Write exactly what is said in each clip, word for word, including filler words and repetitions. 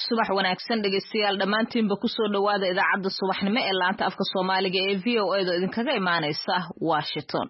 subax wanaagsan dhageystayaal dhamaantiinba ku soo dhawaada idaacadda subaxnimo ee laanta afka Soomaaliga ee V O A da idinkaga imaanaysa Washington.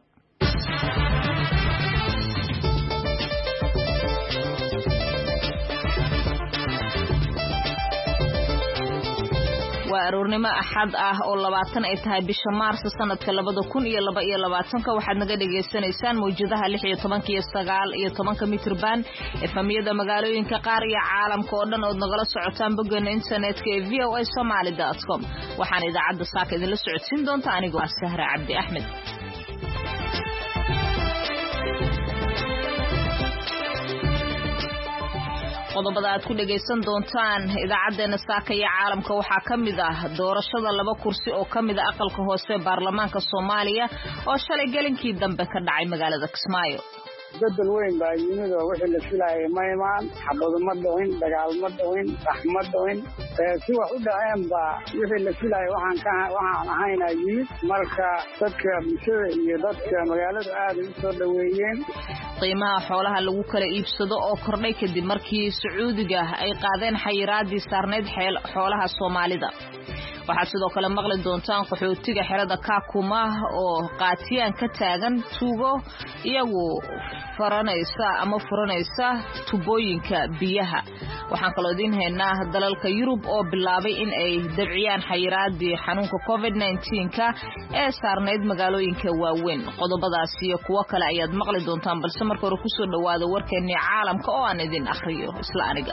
waa aroornimo axad ah oo labaatan ay tahay bisha Maarso sanadka labada kun iyo laba iyo labaatan ka waxaad naga dhageysanaysaan mawjadaha lix iyo toban iyo sagaal iyo toban mitir band efamiyada magaalooyinka qaar iyo caalamka oo dhan oo nagala socotaan boggeena internetka ee v o a somali dot com waxaan idaacadda saaka idinla socodsiin doonta anigoo ah Sahra Cabdi Axmed. qodobada aad ku dhageysan doontaan idaacadeena saaka iyo caalamka waxaa kamid ah doorashada laba kursi oo kamid ah aqalka hoose baarlamaanka Soomaaliya oo shalay galinkii dambe ka dhacay magaalada Kismaayo. bedel weyn baa yimid oo wixii la filayay ma imaan xabado ma dhawin dagaal ma dhawin raxmad dhawin si wax u dhaceen baa wixii la filayay waxaan ka waxaan ahayna yimid marka dadka bulshada iyo dadka magaalada aad u soo dhaweeyeen. qiimaha xoolaha lagu kala iibsado oo kordhay kadib markii Sacuudiga ay qaadeen xayiraadii saarneyd xoolaha Soomaalida. waxaad sidoo kale maqli doontaan qaxootiga xerada Kakuma oo qaatiyaan ka taagan tuugo iyagu faranaysa ama furanaysa tubooyinka biyaha. waxaan kaloo idin haynaa dalalka Yurub oo bilaabay in ay dabciyaan xayiraadii xanuunka covid nineteen ka ee saarneyd magaalooyinka waaweyn. qodobadaas iyo kuwa kale ayaad maqli doontaan balse marka hore ku soo dhawaada warkeennii caalamka oo aan idin akhriyo isla aniga.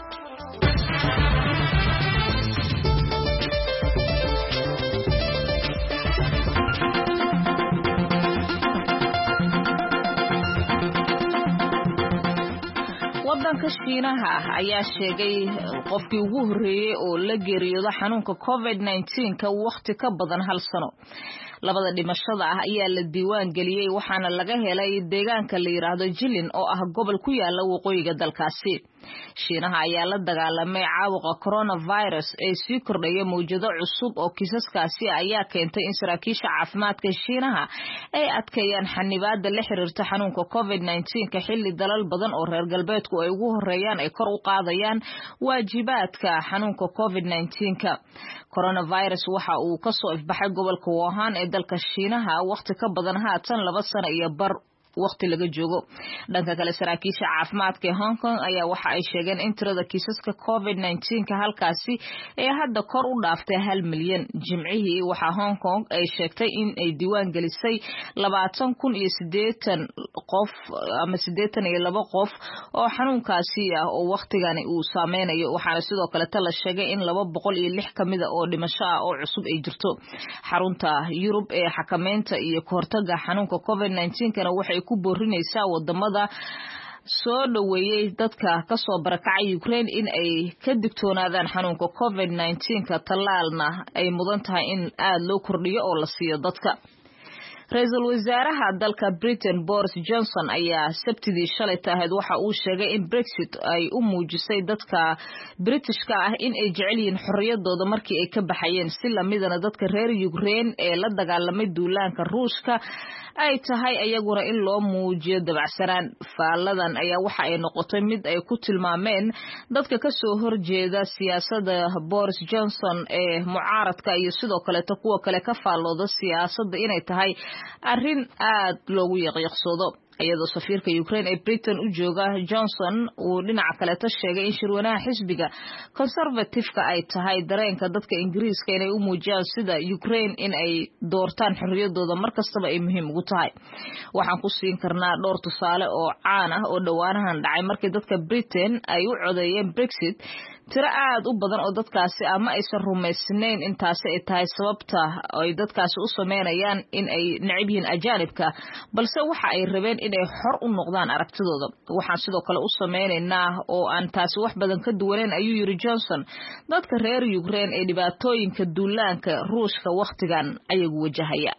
wadanka Shiinaha ayaa sheegay qofkii ugu horeeyay oo la geeriyooday xanuunka covid nineteen ka waqti ka badan hal sano. labada dhimashada ah ayaa la diiwaan galiyay waxaana laga helay deegaanka la yiraahdo Jilin oo ah gobol ku yaala waqooyiga dalkaasi. Shiinaha ayaa la dagaalamay caabuqa coronavirus ee sii kordhaya mowjado cusub oo kiisaskaasi ayaa keentay in saraakiisha caafimaadka Shiinaha ay adkeeyaan xanibaadda la xiriirta xanuunka covid nineteen ka xilli dalal badan oo reer galbeedku ay ugu horeeyaan ay kor u qaadayaan waajibaadka xanuunka covid nineteen ka. coronavirus waxa uu ka soo ifbaxay gobolka Wuhan ee dalka Shiinaha waqti ka badan haatan laba sano iyo bar waqti laga joogo. dhanka kale saraakiisha caafimaadka ee Hong Kong ayaa waxa ay sheegeen in tirada kiisaska covid nineteen ka halkaasi ay hadda kor u dhaaftay hal milyan. jimcihii waxa Hong Kong ay sheegtay in ay diiwaan gelisay labaatan kun iyo siddeetan qof ama siddeetan iyo laba qof oo xanuunkaasi ah oo waqtigani uu saameynayo. waxaana sidoo kale la sheegay in laba boqol iyo lix kamid ah oo dhimasho ah oo cusub ay jirto. xarunta Yurub ee xakameynta iyo ka hortagga xanuunka covid nineteen kana waxay ku boorinaysaa wadamada soo dhaweeyay dadka ka soo barakacay Ukraine in ay ka digtoonaadaan xanuunka covid nineteen ka talaalna ay mudan tahay in aad loo kordhiyo oo la siiyo dadka. Ra'iisul Wasaaraha dalka Britain Boris Johnson ayaa Sabtidii shalay tahayd waxa uu sheegay in Brexit ay u muujisay dadka Britishka ah in ay jecel yihiin xorriyadooda markii ay ka baxayeen si lamidana dadka reer Ukraine ee la dagaalamay duulaanka Ruushka ay tahay ayaguna in loo muujiyo dabacsanaan. faaladan ayaa waxa ay noqotay mid ay ku tilmaameen dadka ka soo horjeeda siyaasadda Boris Johnson ee mucaaradka iyo sidoo kale kuwa kale ka faalooda siyaasadda inay tahay arrin aad loogu yaqyaqsoodo. iyadoo safiirka Ukraine ee Britain u jooga Johnson uu dhinaca kale ta sheegay in shirwanaha xisbiga conservative-ka ay tahay dareenka dadka Ingiriiska inay u muujiyaan sida Ukraine in ay doortaan xorriyadooda markastaba ay muhiim ugu tahay. waxaan ku siin karnaa dhowr tusaale oo caan ah oo dhawaanahan dhacay markii dadka Britain ay u codeeyeen Brexit. tiro aad u badan oo dadkaasi ama aysan rumaysnayn intaasi ay tahay sababta ay dadkaasi u sameynayaan in ay necib yihiin ajaanibka balse waxa ay rabeen in ay xor u noqdaan aragtidooda. waxaan sidoo kale u sameynaynaa oo aan taasi wax badan ka duwaneyn ayuu yiri Johnson dadka reer Ukraine ee dhibaatooyinka duulaanka Ruushka waqtigan ayagu wajahaya.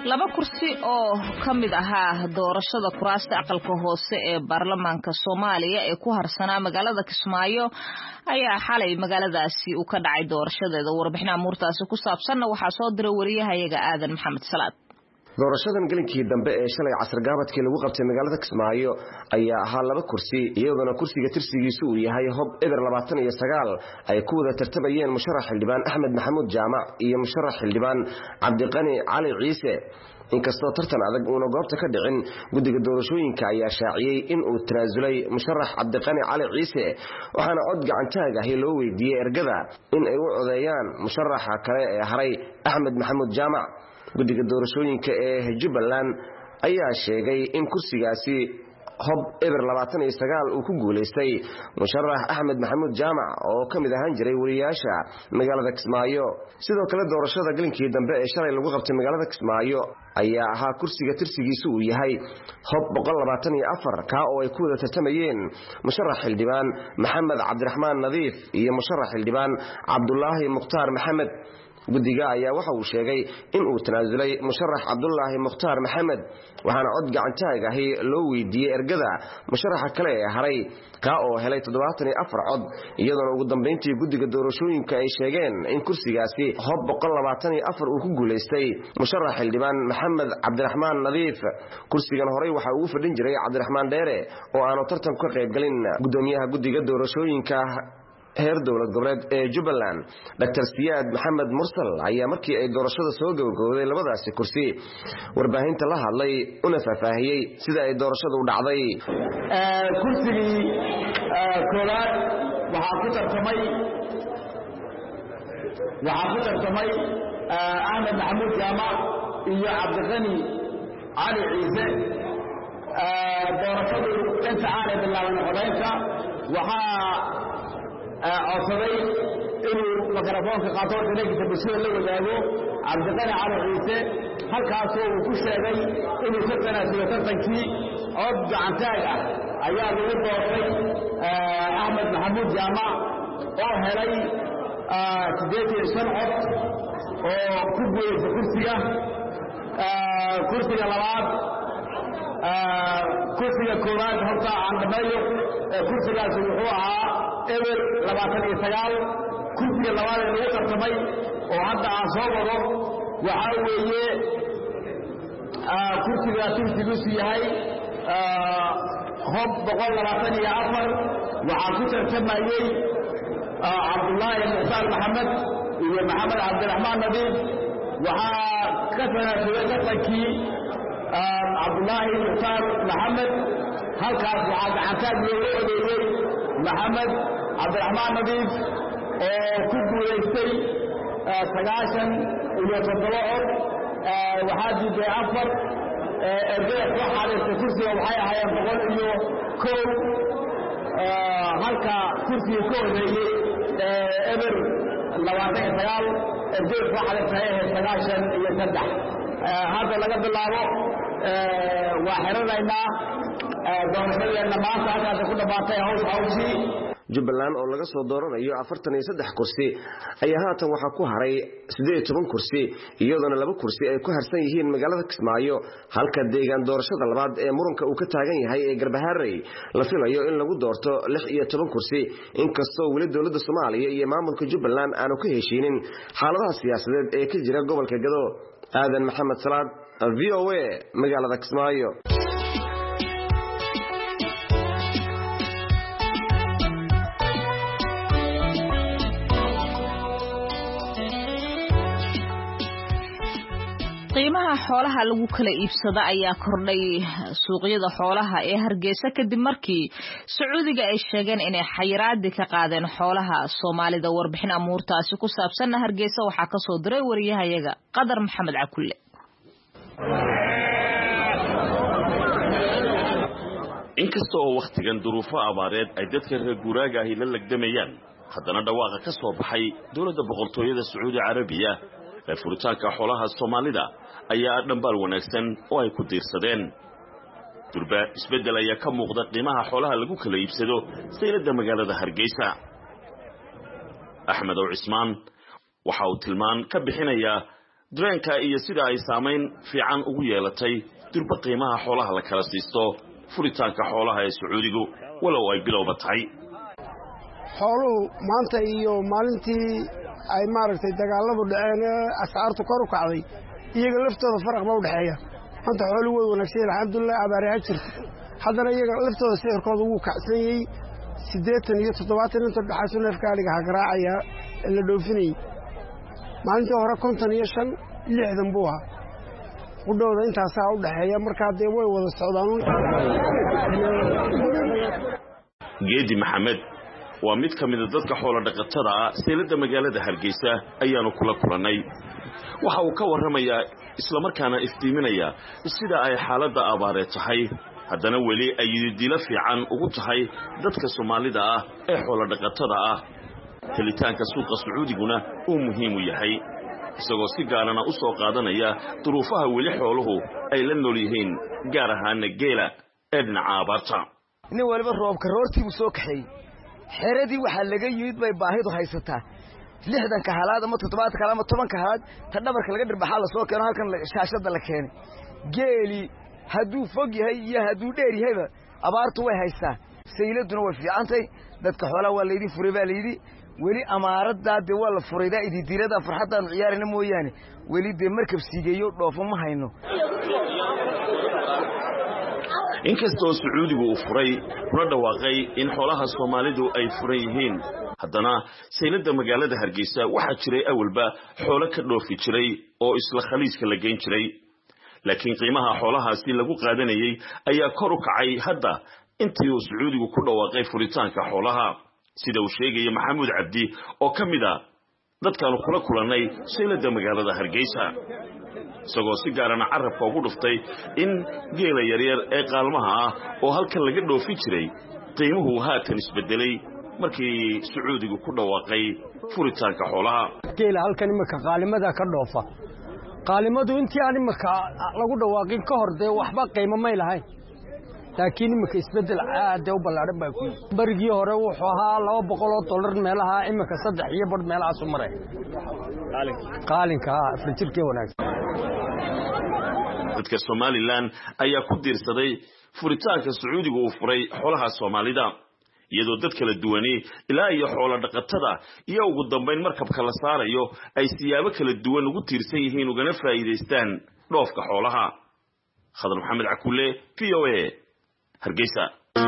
laba kursi oo kamid ahaa doorashada kuraasta aqalka hoose ee baarlamaanka Soomaaliya ee ku harsanaa magaalada Kismaayo ayaa xalay magaaladaasi uu ka dhacay doorashadeeda. warbixin amuurtaasi ku saabsan waxa soo diray wariyahayaga Aadan Maxamed Salaad. doorashadan galinkii dambe ee shalay casar gaabadkii lagu qabtay magaalada Kismaayo ayaa ahaa laba kursi iyadoo kursiga tirsigiisu uu yahay hob eber labaatan iyo sagaal ay ku wada tartamayeen musharax xildhibaan Axmed Maxamuud Jaamac iyo musharax xildhibaan Cabdiqani Cali Ciise. inkastoo tartan adag uu goobta ka dhicin, guddiga doorashooyinka ayaa shaaciyay in uu tanaasulay musharax Cabdiqani Cali Ciise, waxaana cod gacantaag ah loo weydiiyay ergada in ay u codeeyaan musharaxa kale ee haray Axmed Maxamuud Jaamac. guddiga doorashooyinka ee Jubbaland ayaa sheegay in kursigaasi hob eber labaatan iyo sagaal uu ku guuleystay musharax Axmed Maxamuud Jaamac oo kamid ahaan jiray wariyaasha magaalada Kismaayo. sidoo kale doorashada galinkii dambe ee shalay lagu qabtay magaalada Kismaayo ayaa ahaa kursiga tirsigiisu uu yahay hob boqol labaatan iyo afar ka oo ay ku wada tartamayeen musharax xildhibaan Maxamed Cabdiraxmaan Nadiif iyo musharax xildhibaan Cabdullaahi Mukhtaar Maxamed. guddiga ayaa waxa uu sheegay in uu tanaasulay musharax Cabdullaahi Mukhtaar Maxamed, waxaana cod gacantaag ah loo weydiiyay ergada musharaxa kale ee haray ka oo helay toddobaatan iyo afar cod, iyadoo ugu dambeyntii guddiga doorashooyinka ay sheegeen in kursigaasi hob boqol labaatan iyo afar uu ku guuleystay musharax xildhibaan Maxamed Cabdiraxmaan Nadiif. kursigan horey waxa uu fadhin jiray Cabdiraxmaan Dheere oo aanu tartan ka qayb galin. gudoomiyaha guddiga doorashooyinka heer dowlad goboleed ee Jubbaland Doctor Siyaad Maxamed Mursal ayaa markii ay doorashada soo gabagabowday labadaasi kursi warbaahinta la hadlay una faahfaahiyay sida ay doorashadu u dhacday. ee kursigii koowaad waxa ku tartamay waxa ku tartamay Axmed Maxamuud Jaamac iyo Cabdiqani Cali Ciise. doorashadu inta aan bilaaban codeynta waxa codsaday inuu mikrofoonka qaato teleegisa bulshada la wadaago Cabdiqani Cali Ciise, halkaasoo uu ku sheegay inuu ka tanaasulo tartankii. cod gacantaag ah ayaa lagu doortay Axmed Maxamuud Jaamac oo helay siddeed iyo shan cod oo ku guuleystay kursiga. kursiga labaad kursiga koowaad horta aan dhameeyo kursigaasi wuxuu ahaa eber labaatan iyo sagaal. kursiga labaad ee lagu tartamay oo hadda aan soo wado waxaa weeye kursiga tirsigiisu yahay hob boqol labaatan iyo afar. waxaa ku tartamayey Cabdullaahi Mukhtaar Maxamed iyo Maxamed Cabdiraxmaan Nadiif. waxaa ka tanaasulay tartankii Cabdullaahi Mukhtaar Maxamed, halkaas waxaa gacantaag loogu odeeyey Maxamed Cabdiraxmaan Nadiif oo ku guuleystay sagaashan iyo toddoba cod. waxaa diiday afar. ergada soo xaadirtay kursiga waxay ahaayeen boqol iyo kow, halka kursiga ka horeeyey eber labaatan iyo sagaal ergada soo xaadirtay ay ahayd sagaashan iyo saddex. hadda laga bilaabo waa xiranaynaa doorashadeena maanta halkaas ku dhamaatay hawsha hawshii. Jubbaland oo laga soo dooranayo afartan iyo saddex kursi ayaa haatan waxa ku haray siddeed iyo toban kursi, iyadoo laba kursi ay ku harsan yihiin magaalada Kismaayo, halka deegaan doorashada labaad ee muranka uu ka taagan yahay ee Garbaharey la filayo in lagu doorto lix iyo toban kursi. inkastoo weli dowladda Soomaaliya iyo maamulka Jubbaland aanu ka heshiinin xaaladaha siyaasadeed ee ka jira gobolka Gado. Aadan Maxamed Salaad, V O A, magaalada Kismaayo. qiimaha xoolaha lagu kala iibsado ayaa kordhay suuqyada xoolaha ee Hargeysa kadib markii Sacuudiga ay sheegeen inay xayiraadi ka qaadeen xoolaha Soomaalida. warbixin amuurtaasi ku saabsan Hargeysa waxaa ka soo diray wariyahayaga Qadar Maxamed Cakulle. inkastoo oo waqtigan duruufo abaareed ay dadka reer guuraaga ahi la lagdamayaan, haddana dhawaaqa ka soo baxay dowladda boqortooyada Sacuudi Carabiya ee furitaanka xoolaha Soomaalida ayaa dhanbaal wanaagsan oo ay ku diirsadeen. durba isbedel ayaa ka muuqda qiimaha xoolaha lagu kala iibsado saylada magaalada Hargeysa. Axmed oo Cismaan waxa uu tilmaan ka bixinayaa dareenka iyo sida ay saamayn fiican ugu yeelatay durba qiimaha xoolaha la kala siisto furitaanka xoolaha ee Sacuudigu walow ay bilowba tahay xooluhu maanta iyo maalintii ay maaragtay dagaaladu dhaceen ascaartu kor u kacday iyaga laftooda faraq ma u dhaxeeya maanta xooluhu way wanaagsan alxamdulillah abaariha jirto haddana iyaga laftooda sicirkooda wuu kacsan yahay siddeetan iyo toddobaatan inta dhaxaysu neefka adhiga ha garaacaya ee la dhoofinayay maalintii hore konton iyo shan lixdan buu ahaa qudhowda intaasaa u dhaxeeya markaa dee way wada socdaan Geedi Maxamed waa mid ka mid ah dadka xoolo dhaqatada ah seelada magaalada Hargeysa ayaanu kula kulanay waxa uu ka warramayaa isla markaana iftiiminaya sida ay xaaladda abaareed tahay haddana weli ay dilo fiican ugu tahay dadka Soomaalida ah ee xoolo dhaqatada ah helitaanka suuqa Sacuudiguna uu muhiim u yahay isagoo si gaarana u soo qaadanaya duruufaha weli xooluhu ay la nool yihiin gaar ahaan geela ee dhinaca abaarta nin waliba roobka roortii uu soo kaxay xeradii waxa laga yimid bay baahidu haysataa lixdan ka halaad ama toddobaad ka ama toban ka halaad ta dhabarka laga dhirbaxa la soo keeno halkan shaashada la keenay geeli haduu fog yahay iyo haduu dheer yahayba abaartu way haystaa sayladuna way fiicantay dadka xoolaha waa leeydi furay baa leeydi weli amaarada de waa la furayda ididirada farxadan ciyaarina mooyaane weli de markab siigeeyo dhoofo ma hayno inkastoo Sacuudigu uu furay kuna dhawaaqay in xoolaha Soomaalidu ay furan yihiin haddana saylada magaalada Hargeysa waxa jiray awalba xoolo ka dhoofi jiray oo isla khaliiska la geyn jiray laakiin qiimaha xoolahaasi lagu qaadanayay ayaa kor u kacay hadda intii uu Sacuudigu ku dhawaaqay furitaanka xoolaha sida uu sheegay Maxamuud Cabdi oo kamid ah dadkan kula kulanay saylada magaalada Hargeysa isagoo si gaarana carabka ugu dhuftay in geela yaryar ee qaalmaha ah oo halkan laga dhoofi jiray qiimuhu haatan isbedelay markii Sacuudigu ku dhawaaqay furitaanka xoolaha geela halkan imika qaalimada ka dhoofa qaalimadu intii aan imika lagu dhawaaqin ka hor dee waxba qiimo ma lahayn laakiin imika isbedel aad u ballaaran baa ku barigii hore wuxuu ahaa laba boqol oo dollar meelaha imika saddex iyo bar meelahaas u maray qaalinka frijirkii wanaagsan dadka Somaliland ayaa ku diirsaday furitaanka Sacuudigu uu furay xoolaha Soomaalida iyadoo dad kala duwani ilaa iyo xoolo dhaqatada iyo ugu dambeyn markabka la saarayo ay siyaabo kala duwan ugu tiirsan yihiin ugana faa'iideystaan dhoofka xoolaha Khadar Maxamed Cakuule V O A Hargeysa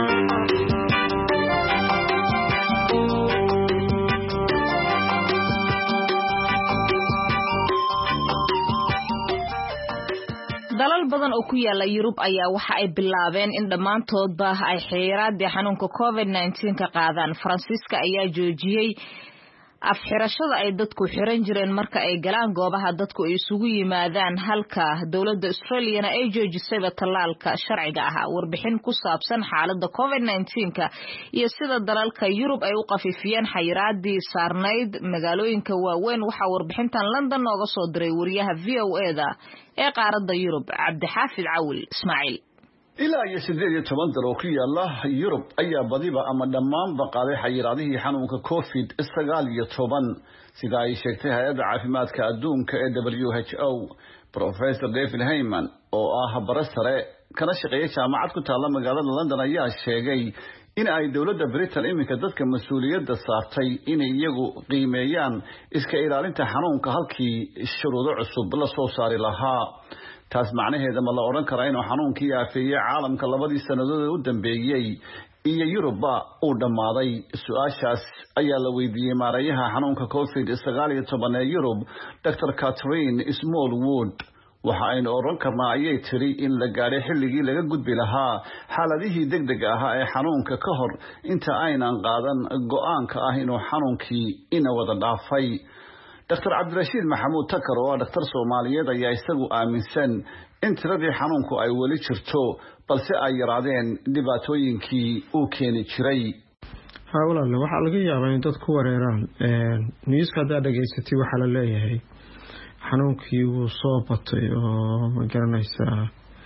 dalal badan oo ku yaala Yurub ayaa waxa ay bilaabeen in dhamaantoodba ay xeeraadii xanuunka covid nineteen ka qaadaan Faransiiska ayaa joojiyay afxirashada ay dadku xiran jireen marka ay galaan goobaha dadku ay isugu yimaadaan halka dawladda Australia ay joojisay talaalka sharciga ah warbixin ku saabsan xaaladda covid nineteen ka iyo sida dalalka Yurub ay u qafifiyeen xayiraadii saarnayd magaalooyinka waaweyn waxa warbixintan London nooga soo diray wariyaha V O A da ee qaaradda Yurub Cabdixaafid Cawil Ismaaciil ilaa iyo siddeed iyo toban dal oo ku yaala Yurub ayaa badiba ama dhammaanba qaaday xayiraadihii xanuunka covid sagaal iyo toban sida ay sheegtay hay'adda caafimaadka adduunka ee W H O Professor David Heyman oo ah barasare kana shaqeeya jaamacad ku taala magaalada London ayaa sheegay in ay dawladda Britain iminka dadka mas'uuliyadda saartay inay iyagu qiimeeyaan iska ilaalinta xanuunka halkii shuruudo cusub la soo saari lahaa taas macnaheedu ma la oran karo inuu xanuunkii aafeeyay caalamka labadii sanadood u dambeeyay iyo Yurubba uu dhamaaday su'aashaas ayaa la weydiiyay maarayaha xanuunka covid sagaal iyo toban ee Yurub Doctor Catherine Smallwood waxa aynu oran karnaa ayay tiri in la gaaray xilligii laga gudbi lahaa xaaladihii degdeg ahaa ee xanuunka ka hor inta aynan qaadan go'aanka ah inuu xanuunkii ina wada dhaafay Doctor Abdirashiid Maxamuud Takar oo dhakhtar Soomaaliyeed ayaa isagu aaminsan in tiradii xanuunku ay weli jirto balse ay yaraadeen dhibaatooyinkii uu keeni jiray hawlaha waxa laga yaabaa in dadku wareeraan ee news ka dhageysatay waxa la leeyahay xanuunkii uu soo batay oo ma garanaysaa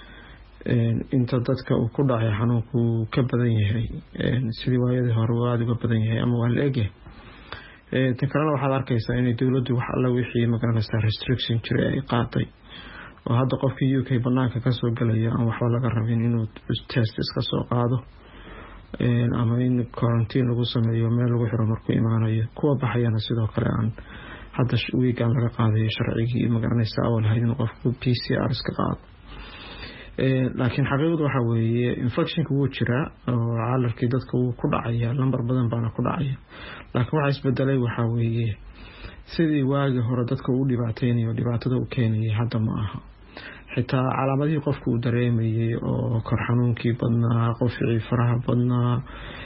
inta dadka uu ku dhacay xanuunku ka badan yahay sidii waayadii hore uu aad uga badan yahay ama waa la egyahay tan kalena waxaad arkaysaa inay dowladdu wax alla wixii magaranaysaa restriction jiray ay qaaday oo hadda qofkii U K banaanka ka soo galaya aan waxba laga rabin inuu test iska soo qaado ama in quarantine lagu sameeyo meel lagu xiro markuu imaanayo kuwa baxayana sidoo kale aan hadda weegan laga qaadayo sharcigii magaranaysaa awal hayd in qofku P C R iska qaado laakiin xaqiiqadu waxa weeye infectionka wuu jiraa oo caalamkii dadka wuu ku dhacaya lambar badan baana ku dhacaya laakiin waxa isbedelay waxa weeye sidii waagi hore dadka uu dhibaateynayo dhibaatada uu keenayay hadda ma aha xitaa calaamadihii qofku uu dareemayay oo kor xanuunkii badnaa qofkii faraha badnaa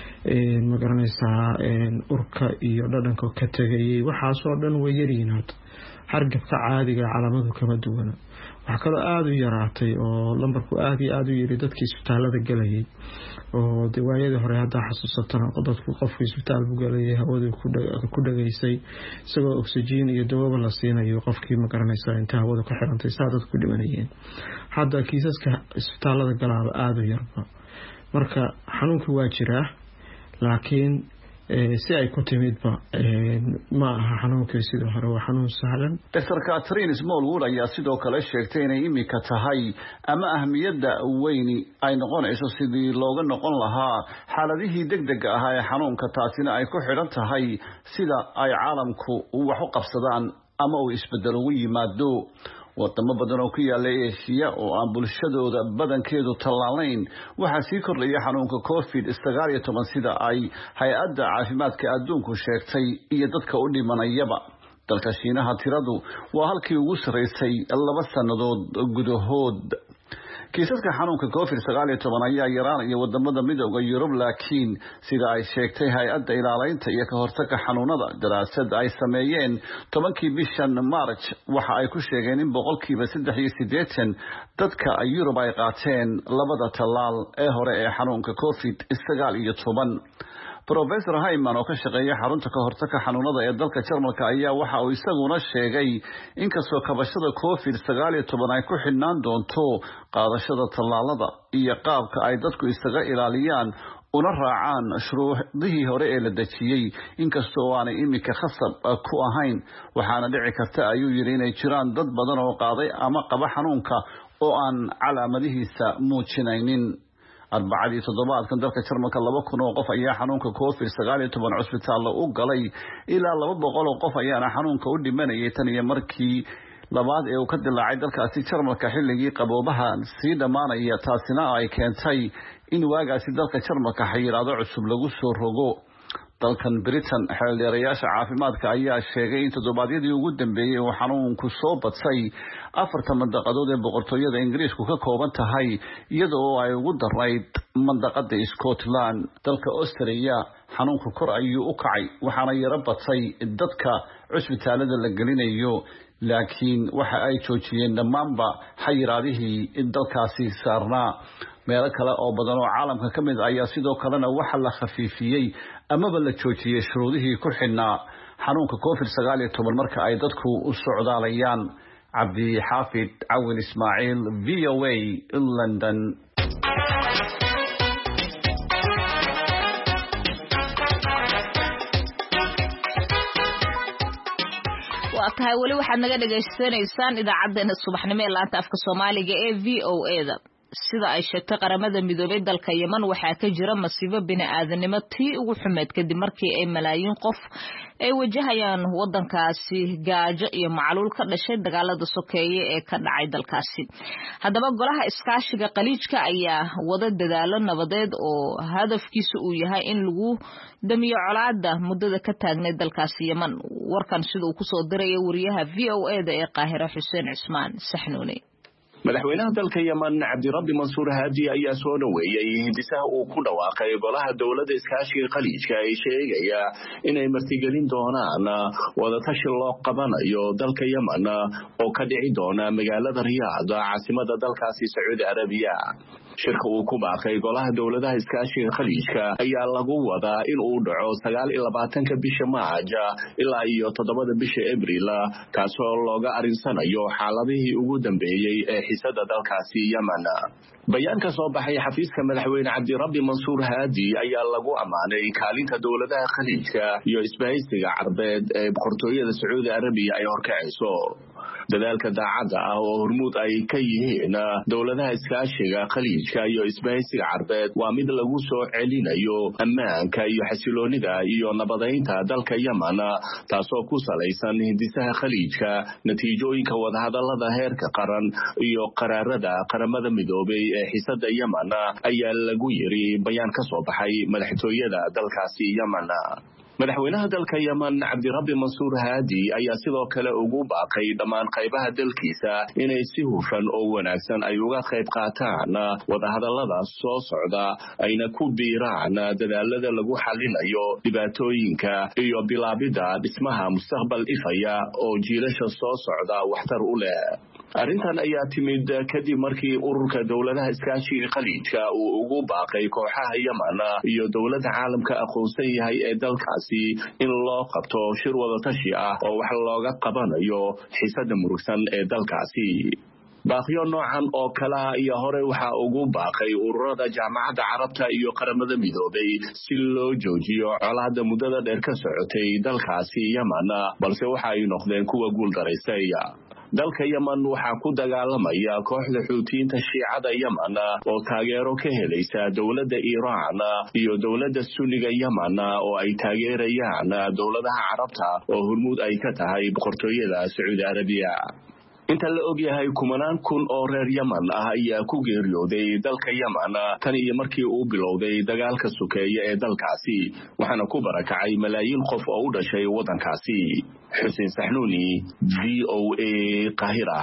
ma garanaysaa urka iyo dhadhanka ka tagayay waxaasoo dhan way yaryihiin hadda hargabka caadiga calaamadu kama duwana waxa kaloo aada u yaraatay oo lambarku aada iyo aada u yiri dadkii isbitaalada galayay oo dawaayadii hore hadda xasuusatana dadku qofku isbitaal buu galayay hawadu ku dhageysay isagoo oxygen iyo dawaba la siinayo qofkii ma garanaysaa inta hawadu ka xirantay saa dadku dhimanayeen hadda kiisaska isbitaalada galaaba aada u yarba marka xanuunku waa jiraa laakiin si ay ku timidba ma aha xanuunkii sidoo hore waa xanuun sahlan. Doctor Catherine Smallwood ayaa sidoo kale sheegtay inay imika tahay ama ahmiyadda weyni ay noqonayso sidii looga noqon lahaa xaaladihii degdega ah ee xanuunka taasina ay ku xidhan tahay sida ay caalamku wax u qabsadaan ama uu isbedel ugu yimaado. wadamo badan oo ku yaala Aasiya oo aan bulshadooda badankeedu tallaalayn waxa sii kordhaya xanuunka covid sagaal iyo toban sida ay hay'adda caafimaadka adduunku sheegtay iyo dadka u dhimanayaba dalka Shiinaha tiradu waa halkii ugu sareysay laba sanadood gudahood kiisaska xanuunka covid sagaal iyo toban ayaa yaraanaya wadamada midowga Yurub laakiin sida ay sheegtay hay'adda ilaaleynta iyo ka hortagga xanuunada daraasad ay sameeyeen tobankii bishan March waxa ay ku sheegeen in boqolkiiba saddex iyo siddeetan dadka Yurub ay qaateen labada tallaal ee hore ee xanuunka covid sagaal iyo toban. Professor Hayman oo ka shaqeeya xarunta ka hortagga xanuunada ee dalka Jarmalka ayaa waxa uu isaguna sheegay in kasoo kabashada covid sagaal iyo toban ay ku xidhnaan doonto qaadashada tallaalada iyo qaabka ay dadku isaga ilaaliyaan una raacaan shuruudihii hore ee la dejiyay inkastoo aanay imika khasab ku ahayn waxaana dhici karta ayuu yiri inay jiraan dad badan oo qaaday ama qaba xanuunka oo aan calaamadihiisa muujinaynin. arbacadii toddobaadkan dalka Jarmalka laba kun oo qof ayaa xanuunka covid sagaal iyo toban cusbitaal u galay ilaa laba boqol oo qof ayaa xanuunka u dhimanayay tan iyo markii labaad ee uu ka dilaacay dalkaasi Jarmalka xilligii qaboobaha sii dhamaanaya taasina ay keentay in waagaasi dalka Jarmalka xayiraado cusub lagu soo rogo. dalkan Britain xeeldeerayaasha caafimaadka ayaa sheegay in toddobaadyadii ugu dambeeyay uu xanuunku soo badsay afartan mandaqadood ee boqortooyada Ingiriisku ka kooban tahay iyadoo ay ugu darayd mandaqada Scotland. dalka Australia xanuunku kor ayuu u kacay waxaana yara batay dadka cusbitaalada la gelinayo laakiin waxa ay joojiyeen dhammaanba xayiraadihii dalkaasi saarnaa. meelo kale oo badan oo caalamka ka mid ayaa sidoo kalena waxa la khafiifiyay amaba la joojiyay shuruudihii ku xidhnaa xanuunka covid sagaal iyo toban marka ay dadku u socdaalayaan. Cabdi Xaafid Cawin Ismaaciil V O A London. tahay wali waxaad naga dhageysanaysaan idaacadeena subaxnimo ee laanta afka Soomaaliga ee V O A da. sida ay sheegtay qaramada midoobay dalka Yemen waxaa ka jira masiibo bini'aadanimo tii ugu xumeed kadib markii ay malaayiin qof ay wajahayaan wadankaasi gaajo iyo macluul ka dhashay dagaalada sokeeye ee ka dhacay dalkaasi. haddaba golaha iskaashiga qaliijka ayaa wada dadaalo nabadeed oo hadafkiisu uu yahay in lagu damiyo colaadda muddada ka taagnay dalkaasi Yemen. warkan sida uu ku soo diray wariyaha V O A da ee Qaahira Xuseen Cismaan Saxnuuni. madaxweynaha dalka Yemen Cabdirabbi Mansuur Haadi ayaa soo dhaweeyay hindisaha uu ku dhawaaqay golaha dawladda iskaashiga qaliijka ay sheegaya inay martigelin doonaan wada tashi loo qabanayo dalka Yemen oo ka dhici doona magaalada Riyaad caasimada dalkaasi Sacuudi Arabiya. shirka uu ku baaqay golaha dawladaha iskaashiga qaliijka ayaa lagu wadaa in uu dhaco sagaal iyo labaatanka bisha Maaj ilaa iyo toddobada bisha Abriil kaasoo looga arinsanayo xaaladihii ugu dambeeyay ee xiisada dalkaasi Yemen. bayaan ka soo baxay xafiiska madaxweyne Cabdirabbi Mansuur Haadi ayaa lagu amaanay kaalinta dowladaha khaliijka iyo isbahaysiga Carbeed ee boqortooyada Sacuudi Arabiya ay horkacayso. dadaalka daacadda ah oo hormuud ay ka yihiin dowladaha iskaashiga khaliijka iyo isbahaysiga Carbeed waa mid lagu soo celinayo ammaanka iyo xasiloonida iyo nabadeynta dalka Yemen, taasoo ku salaysan hindisaha khaliijka, natiijooyinka wadahadalada heerka qaran iyo qaraarada qaramada midoobay ee xiisada Yemen ayaa lagu yiri bayaan ka soo baxay madaxtooyada dalkaasi Yemen. madaxweynaha dalka Yemen Cabdirabbi Mansuur Haadi ayaa sidoo kale ugu baaqay dhammaan qaybaha dalkiisa inay si hufan oo wanaagsan ay uga qayb qaataan wadahadalada soo socda ayna ku biiraan dadaalada lagu xalinayo dhibaatooyinka iyo bilaabida dhismaha mustaqbal ifaya oo jiilasha soo socda waxtar u leh. arrintan ayaa timid kadib markii ururka dowladaha iskaashiga khaliijka uu ugu baaqay kooxaha Yemen iyo dowladda caalamka aqoonsan yahay ee dalkaasi in loo qabto shir wada tashi ah oo wax looga qabanayo xiisada murugsan ee dalkaasi. baaqyo noocan oo kala iyo hore waxa ugu baaqay ururada jaamacadda carabta iyo qaramada midoobay si loo joojiyo colaadda muddada dheer ka socotay dalkaasi Yemen, balse waxa ay noqdeen kuwa guul daraysay. dalka Yemen waxa ku dagaalamaya kooxda Xuutiyiinta Shiicada Yemen oo taageero ka helaysa dowladda Iiraan iyo dowladda Sunniga Yemen oo ay taageerayaan dowladaha Carabta oo hormuud ay ka tahay boqortooyada Sacuudi Arabiya. inta la og yahay kumanaan kun oo reer Yemen ah ayaa ku geeriyooday dalka Yemen tan iyo markii uu bilowday dagaalka sukeeye ee dalkaasi, waxaana ku barakacay malaayiin qof oo u dhashay wadankaasi. Xuseen Saxnuuni, V O A, Qaahira.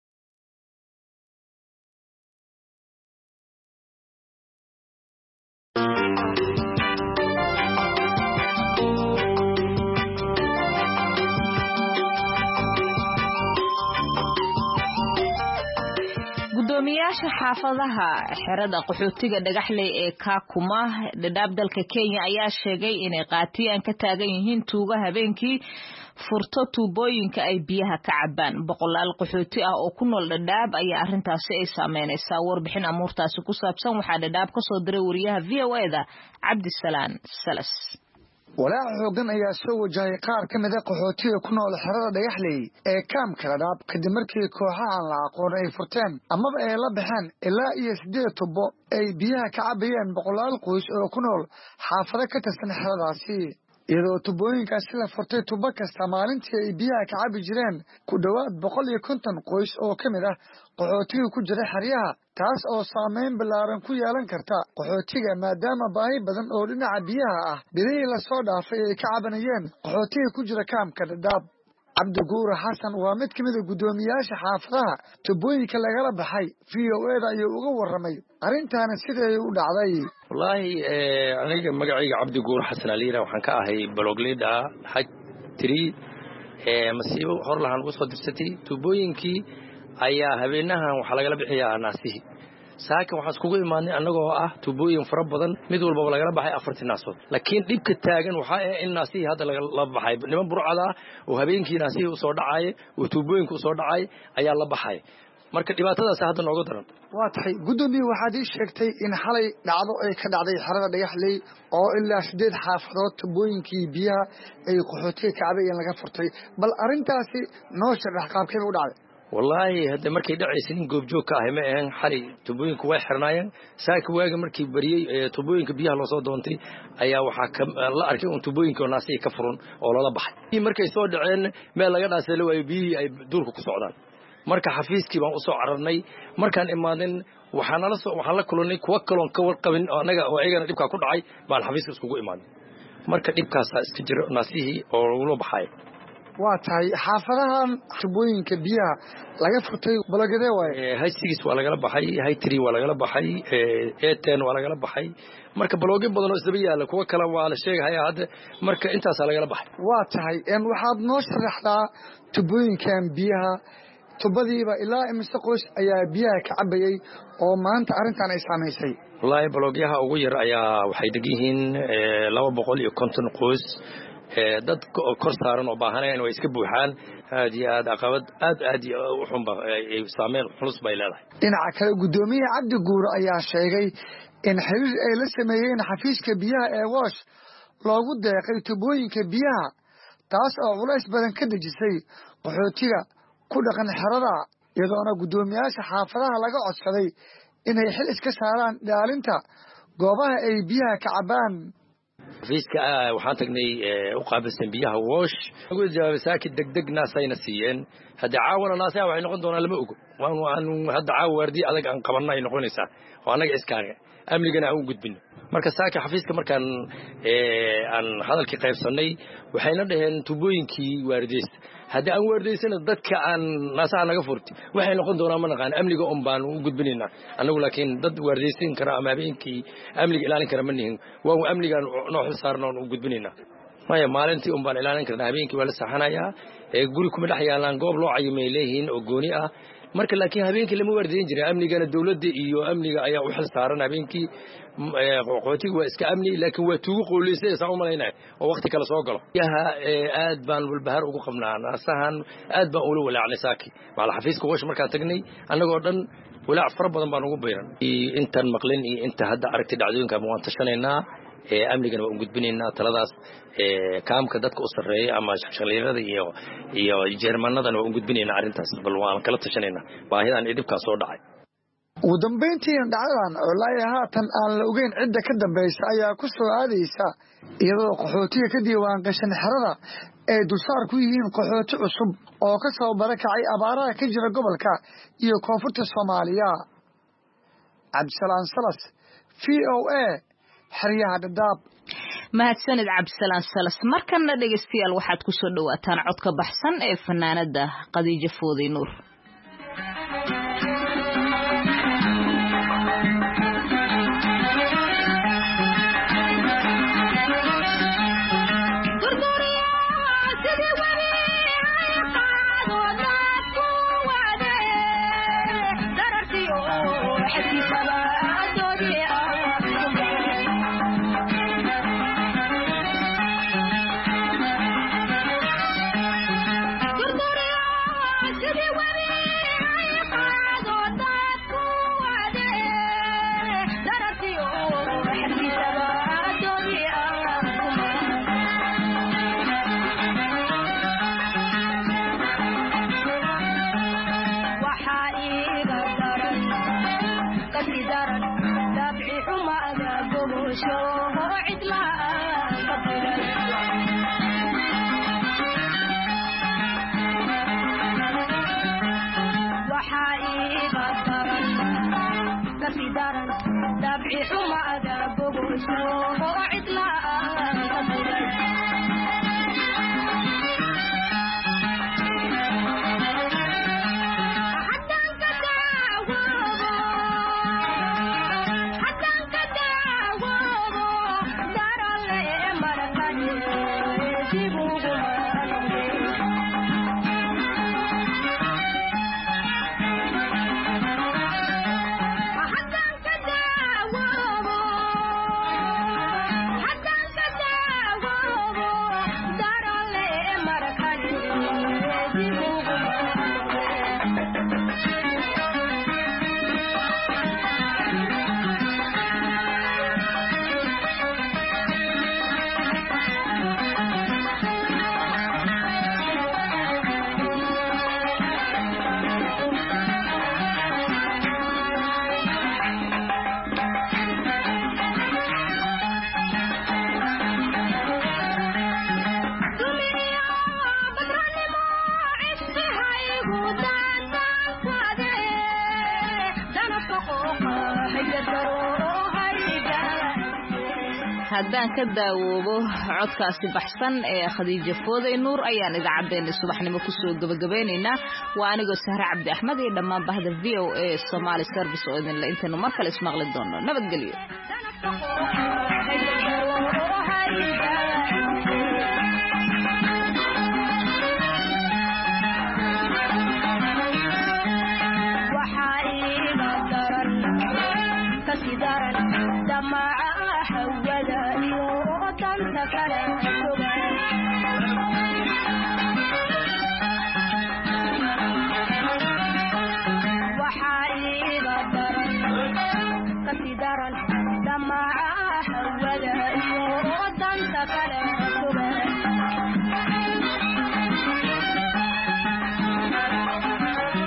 gudoomiyaasha xaafadaha xerada qaxootiga dhagaxley ee Kakuma dhadhaab dalka Kenya ayaa sheegay inay qaatiyaan ka taagan yihiin tuuga habeenkii furto tuubooyinka ay biyaha ka cabaan. boqolaal qaxooti ah oo ku nool dhadhaab ayaa arrintaasi ay saameynaysaa. warbixin amuurtaasi ku saabsan waxaa dhadhaab ka soo diray wariyaha V O A da Cabdisalaan Salas. walaac xoogan ayaa soo wajahay qaar ka mid ah qaxootiga ku nool xerada dhagaxley ee kaamka dhadhaab kadib markii kooxaha aan la aqoon ay furteen amaba ay la baxeen ilaa iyo siddeed tubo ay biyaha ka cabayeen boqolaal qoys oo ku nool xaafado ka tirsan xeradaasi, iyadoo tubooyinkaasi la furtay tubo kasta maalintii ay biyaha ka cabi jireen ku dhowaad boqol iyo konton qoys oo ka mid ah qaxootiga ku jira xeryaha, taas oo saameyn ballaaran ku yeelan karta qaxootiga maadaama baahi badan oo dhinaca biyaha ah bilihii lasoo dhaafay ay ka cabanayeen qaxootiga ku jira kaamka dhadhaab. cabdiguura xasan waa mid ka mid a guddoomiyaasha xaafadaha tubooyinka lagala baxay. V O A da ayuu uga warramay arrintaana siday u dhacday. wallaahi aniga magacayga cabdiguura xasan aliina waxaan ka ahay bloglida xaj tiri masiibo hor lahaan ugu soo dirsatay tubooyinkii ayaa habeenahan waxaa lagala bixiyaa naasihii. saakin waxaan iskugu imaadnay annagoo ah tubooyin fara badan mid walbaba lagala baxay afartii naasood, laakiin dhibka taagan waxaa ah in naasihii hadda lagala baxay niman burcada ah oo habeenkii naasihii usoo dhacay oo tubooyinka usoo dhacay ayaa la baxay. marka dhibaatadaas hadda nooga daran. waa tahay guddoomiye waxaad ii sheegtay in xalay dhacdo ay ka dhacday xerada dhagaxley oo ilaa siddeed xaafadood tubooyinkii biyaha ay qaxootiga ka cabayeen laga furtay, bal arrintaasi noo sharax qaabkeeda u dhacday. wallaahi hadda markay dhacaysa nin goobjoog ka ahay ma ahan. xalay tubooyinku way xirnaayeen, saaka waaga markii bariyey tubooyinka biyaha loosoo doontay ayaa waxaa la arkay un tubooyinka oo naasihii ka furan oo lala baxay. markay soo dhaceen meel laga dhaasay la waayo biyihii ay duurka ku socdaan. marka xafiiskii baan u soo cararnay. markaan imaadin waxaan nala soo waxaan la kulannay kuwa kaloon ka warqabin oo anaga oo ayagana dhibkaa ku dhacay baan xafiiska iskugu imaadnay. marka dhibkaasaa iska jira naasihii oo lagula baxay. waa tahay xaafadahan tubooyinka biyaha laga furtay balagadee waaye. haysigiis waa lagala baxay, haytiri waa lagala baxay, eeten waa lagala baxay. marka balooge badan oo isdaba yaala kuwa kale waa la sheegahaya hadda. marka intaasaa lagala baxay. waa tahay waxaad noo sharaxdaa tubooyinkan biyaha tubadiiba ilaa imise qoys ayaa biyaha ka cabayay oo maanta arrintan ay saamaysay. wallaahi baloogyaha ugu yar ayaa waxay degan yihiin laba boqol iyo konton qoys dad kor saaran oo baahanayaan way iska buuxaan aad iyo aad caqabad aad aad u xun ba ay saameyn xulus bay leedahay dhinaca kale gudoomiyaha Cabdi Guur ayaa sheegay in xiriir ay la sameeyeen xafiiska biyaha ee Wash loogu deeqay tubooyinka biyaha taas oo culays badan ka dejisay qaxootiga ku dhaqan xerada iyadoona gudoomiyaasha xaafadaha laga codsaday inay xil iska saaraan ilaalinta goobaha ay biyaha ka cabaan xafiiska waxaan tagnay u qaabilsan biyaha Wash ugu jawaabay saakid degdegna sayna siiyeen hadda caawana naasa waxay noqon doonaa lama ogo waan hadda caaw wardi adag aan qabanay noqonaysa oo anaga iskaaniga amnigana aan u gudbin marka saaka xafiiska markaan ee aan hadalkii qaybsanay waxayna dhaheen tubooyinkii waardiyeys hadda aan waardiyeysana dadka aan naasaha naga furti waxay noqon doonaa ma naqaan amniga um baan u gudbinayna anagu laakiin dad waardiyeysin kara ama habeenkii amniga ilaalin kara ma nihin waa amnigan noo xil saarno u gudbinayna maya maalintii um baan ilaalin karnaa habeenkii waa la saxanayaa ee guri kuma dhex yaalaan goob loo cayimay leeyihiin oo gooni ah marka laakiin habeenkii lama wardiyin jiray amnigana dawladda iyo amniga ayaa u xil saaran habeenkii qoqotiga waa iska amni laakiin waa tuugu qooleysan soo malaynaa oo waqti kala soo galo yaha aad baan walbahar ugu qabnaa naasahan aad baan ula walaacnay saaki wala xafiiska Wash markaan tagnay anagoo dhan walaac far badan baan ugu beeran intan maqlin iyo inta hadda aragtay dhacdooyinka waan tashanaynaa ee amnigana waan gudbinaynaa taladaas ee kaamka dadka u sareeya ama shaqaaleeyada iyo iyo Jeermanadana waan gudbinaynaa arintaas bal waan kala tashanaynaa baahidan idibka soo dhacay ugu dambeyntii dhacdadan oo laaya haatan aan la ogeyn cidda ka dambaysa ayaa ku soo aadaysa iyadoo qaxootiga ka diiwaan gashan xerada ay dulsaar ku yihiin qaxooti cusub oo ka soo barakacay abaaraha ka jira gobolka iyo koonfurta Soomaaliya Cabdisalaan Salas V O A xeryaha Dadaab mahadsanid Cabdisalaan Salas markana dhageystayaal waxaad ku soo dhawaataan codka baxsan ee fanaanada Khadiija Foodi Nuur haddaan ka daawoobo codkaasi baxsan ee Khadiija Foodi Nuur ayaan idaacadeena subaxnimo ku soo gabagabeynayna waa anigoo Sahra Cabdi Axmed iyo dhammaan bahda V O A Somali Service oo idin la intaanu mar kale ismaqli doono nabadgelyo dama حودا يو تنتكلم